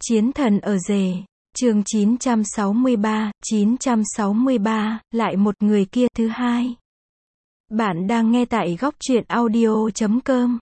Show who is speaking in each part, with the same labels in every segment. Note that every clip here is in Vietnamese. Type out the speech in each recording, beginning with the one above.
Speaker 1: Chiến thần ở rể. Chương 963, lại một người kia thứ hai. Bạn đang nghe tại góc truyện audio.com.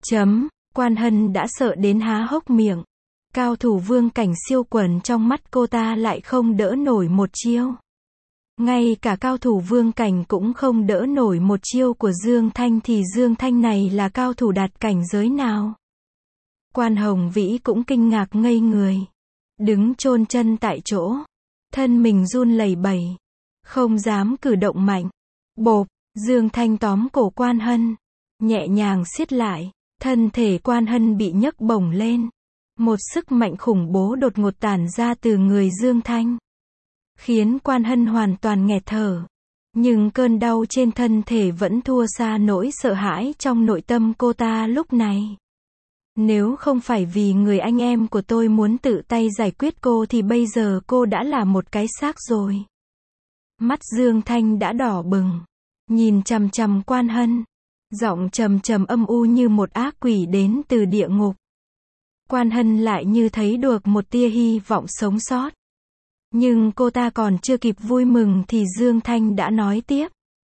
Speaker 1: Quan Hân đã sợ đến há hốc miệng. Cao thủ vương cảnh siêu quần trong mắt cô ta lại không đỡ nổi một chiêu. Ngay cả cao thủ vương cảnh cũng không đỡ nổi một chiêu của Dương Thanh thì Dương Thanh này là cao thủ đạt cảnh giới nào? Quan Hồng Vĩ cũng kinh ngạc ngây người. Đứng chôn chân tại chỗ. Thân mình run lẩy bẩy. Không dám cử động mạnh. Bộp, Dương Thanh tóm cổ Quan Hân. Nhẹ nhàng siết lại. Thân thể Quan Hân bị nhấc bổng lên. Một sức mạnh khủng bố đột ngột tản ra từ người Dương Thanh. Khiến Quan Hân hoàn toàn nghẹt thở. Nhưng cơn đau trên thân thể vẫn thua xa nỗi sợ hãi trong nội tâm cô ta lúc này. Nếu không phải vì người anh em của tôi muốn tự tay giải quyết cô thì bây giờ cô đã là một cái xác rồi. Mắt Dương Thanh đã đỏ bừng. Nhìn chằm chằm Quan Hân. Giọng trầm trầm âm u như một ác quỷ đến từ địa ngục. Quan Hân lại như thấy được một tia hy vọng sống sót. Nhưng cô ta còn chưa kịp vui mừng thì Dương Thanh đã nói tiếp.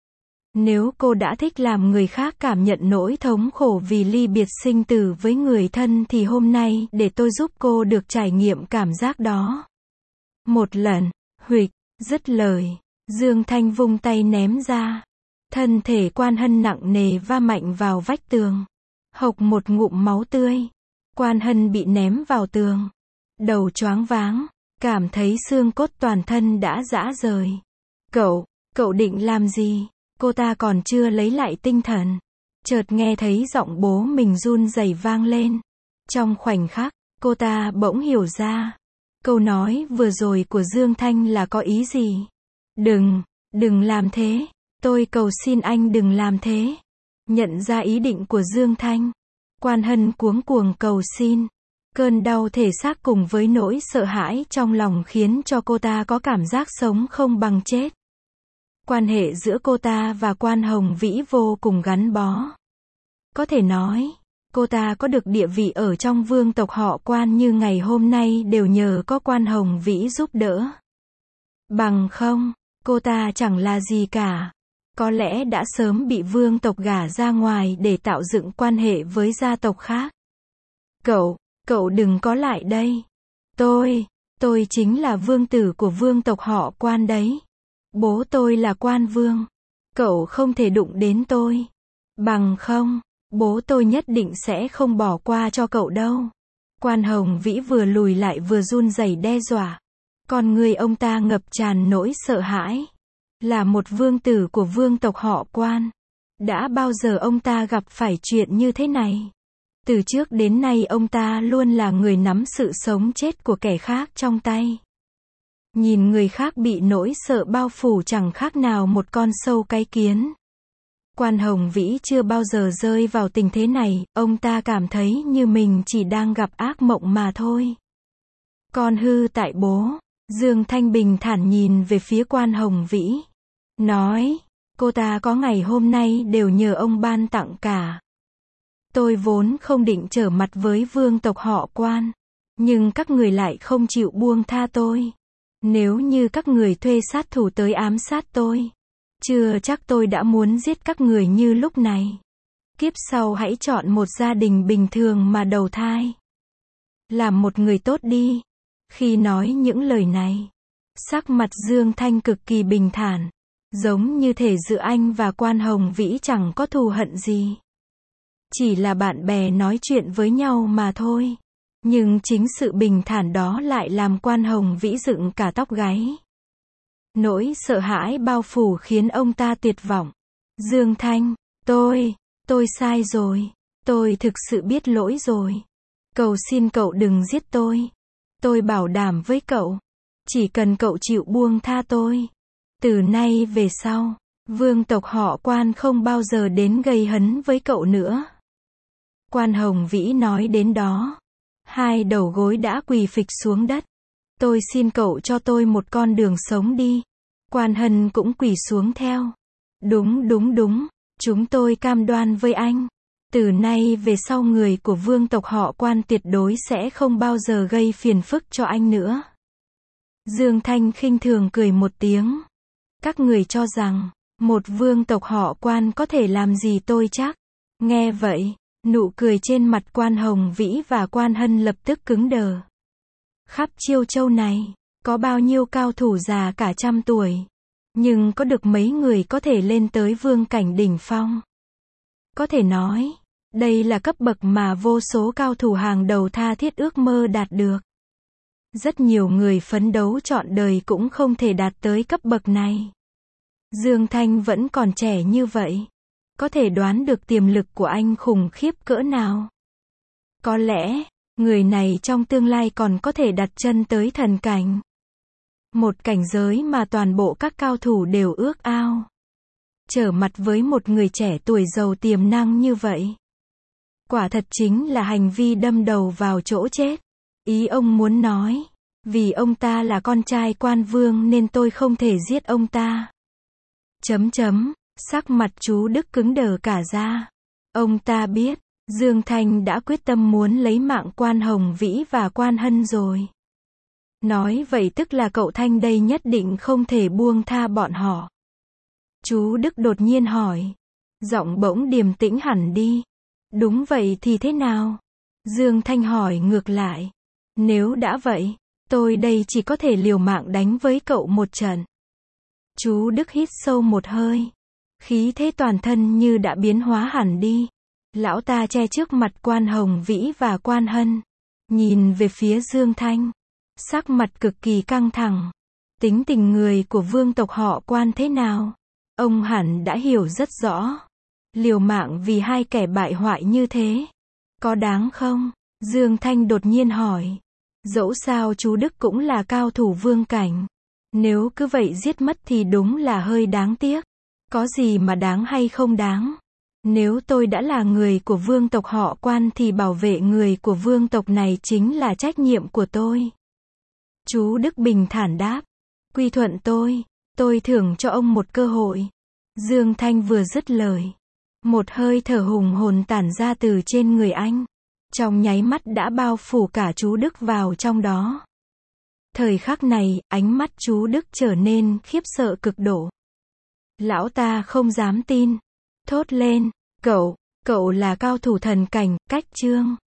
Speaker 1: Nếu cô đã thích làm người khác cảm nhận nỗi thống khổ vì ly biệt sinh tử với người thân thì hôm nay để tôi giúp cô được trải nghiệm cảm giác đó. Một lần, huỵch, dứt lời, Dương Thanh vung tay ném ra. Thân thể Quan Hân nặng nề va mạnh vào vách tường. Hộc một ngụm máu tươi. Quan Hân bị ném vào tường. Đầu choáng váng, cảm thấy xương cốt toàn thân đã rã rời. Cậu định làm gì? Cô ta còn chưa lấy lại tinh thần. Chợt nghe thấy giọng bố mình run rẩy vang lên. Trong khoảnh khắc, cô ta bỗng hiểu ra. Câu nói vừa rồi của Dương Thanh là có ý gì? Đừng làm thế. Tôi cầu xin anh đừng làm thế. Nhận ra ý định của Dương Thanh. Quan Hân cuống cuồng cầu xin. Cơn đau thể xác cùng với nỗi sợ hãi trong lòng khiến cho cô ta có cảm giác sống không bằng chết. Quan hệ giữa cô ta và Quan Hồng Vĩ vô cùng gắn bó. Có thể nói, cô ta có được địa vị ở trong vương tộc họ Quan như ngày hôm nay đều nhờ có Quan Hồng Vĩ giúp đỡ. Bằng không, cô ta chẳng là gì cả. Có lẽ đã sớm bị vương tộc gả ra ngoài để tạo dựng quan hệ với gia tộc khác. Cậu đừng có lại đây. Tôi chính là vương tử của vương tộc họ Quan đấy. Bố tôi là Quan vương. Cậu không thể đụng đến tôi. Bằng không, bố tôi nhất định sẽ không bỏ qua cho cậu đâu. Quan Hồng Vĩ vừa lùi lại vừa run rẩy đe dọa. Con người ông ta ngập tràn nỗi sợ hãi. Là một vương tử của vương tộc họ Quan. Đã bao giờ ông ta gặp phải chuyện như thế này? Từ trước đến nay ông ta luôn là người nắm sự sống chết của kẻ khác trong tay. Nhìn người khác bị nỗi sợ bao phủ chẳng khác nào một con sâu cái kiến. Quan Hồng Vĩ chưa bao giờ rơi vào tình thế này, ông ta cảm thấy như mình chỉ đang gặp ác mộng mà thôi. Con hư tại bố. Dương Thanh bình thản nhìn về phía Quan Hồng Vĩ. Nói, cô ta có ngày hôm nay đều nhờ ông ban tặng cả. Tôi vốn không định trở mặt với vương tộc họ Quan. Nhưng các người lại không chịu buông tha tôi. Nếu như các người thuê sát thủ tới ám sát tôi, chưa chắc tôi đã muốn giết các người như lúc này. Kiếp sau hãy chọn một gia đình bình thường mà đầu thai. Làm một người tốt đi. Khi nói những lời này, sắc mặt Dương Thanh cực kỳ bình thản. Giống như thể giữa anh và Quan Hồng Vĩ chẳng có thù hận gì. Chỉ là bạn bè nói chuyện với nhau mà thôi. Nhưng chính sự bình thản đó lại làm Quan Hồng Vĩ dựng cả tóc gáy. Nỗi sợ hãi bao phủ khiến ông ta tuyệt vọng. Dương Thanh, tôi sai rồi. Tôi thực sự biết lỗi rồi. Cầu xin cậu đừng giết tôi. Tôi bảo đảm với cậu. Chỉ cần cậu chịu buông tha tôi. Từ nay về sau, vương tộc họ Quan không bao giờ đến gây hấn với cậu nữa. Quan Hồng Vĩ nói đến đó. Hai đầu gối đã quỳ phịch xuống đất. Tôi xin cậu cho tôi một con đường sống đi. Quan Hân cũng quỳ xuống theo. Đúng. Chúng tôi cam đoan với anh. Từ nay về sau người của vương tộc họ Quan tuyệt đối sẽ không bao giờ gây phiền phức cho anh nữa. Dương Thanh khinh thường cười một tiếng. Các người cho rằng, một vương tộc họ Quan có thể làm gì tôi chắc? Nghe vậy, nụ cười trên mặt Quan Hồng Vĩ và Quan Hân lập tức cứng đờ. Khắp Chiêu Châu này, có bao nhiêu cao thủ già cả 100 tuổi. Nhưng có được mấy người có thể lên tới vương cảnh đỉnh phong. Có thể nói, đây là cấp bậc mà vô số cao thủ hàng đầu tha thiết ước mơ đạt được. Rất nhiều người phấn đấu trọn đời cũng không thể đạt tới cấp bậc này. Dương Thanh vẫn còn trẻ như vậy. Có thể đoán được tiềm lực của anh khủng khiếp cỡ nào. Có lẽ, người này trong tương lai còn có thể đặt chân tới thần cảnh. Một cảnh giới mà toàn bộ các cao thủ đều ước ao. Trở mặt với một người trẻ tuổi giàu tiềm năng như vậy. Quả thật chính là hành vi đâm đầu vào chỗ chết. Ý ông muốn nói, vì ông ta là con trai Quan Vương nên tôi không thể giết ông ta. Sắc mặt chú Đức cứng đờ cả ra. Ông ta biết, Dương Thanh đã quyết tâm muốn lấy mạng Quan Hồng Vĩ và Quan Hân rồi. Nói vậy tức là cậu Thanh đây nhất định không thể buông tha bọn họ. Chú Đức đột nhiên hỏi. Giọng bỗng điềm tĩnh hẳn đi. Đúng vậy thì thế nào? Dương Thanh hỏi ngược lại. Nếu đã vậy, tôi đây chỉ có thể liều mạng đánh với cậu một trận. Chú Đức hít sâu một hơi. Khí thế toàn thân như đã biến hóa hẳn đi. Lão ta che trước mặt Quan Hồng Vĩ và Quan Hân. Nhìn về phía Dương Thanh. Sắc mặt cực kỳ căng thẳng. Tính tình người của vương tộc họ Quan thế nào? Ông hẳn đã hiểu rất rõ. Liều mạng vì hai kẻ bại hoại như thế. Có đáng không? Dương Thanh đột nhiên hỏi. Dẫu sao chú Đức cũng là cao thủ vương cảnh. Nếu cứ vậy giết mất thì đúng là hơi đáng tiếc. Có gì mà đáng hay không đáng? Nếu tôi đã là người của vương tộc họ Quan thì bảo vệ người của vương tộc này chính là trách nhiệm của tôi. Chú Đức bình thản đáp. Quy thuận tôi thưởng cho ông một cơ hội. Dương Thanh vừa dứt lời. Một hơi thở hùng hồn tản ra từ trên người anh. Trong nháy mắt đã bao phủ cả chú Đức vào trong đó. Thời khắc này, ánh mắt chú Đức trở nên khiếp sợ cực độ. Lão ta không dám tin. Thốt lên, cậu là cao thủ thần cảnh, Cách Trương.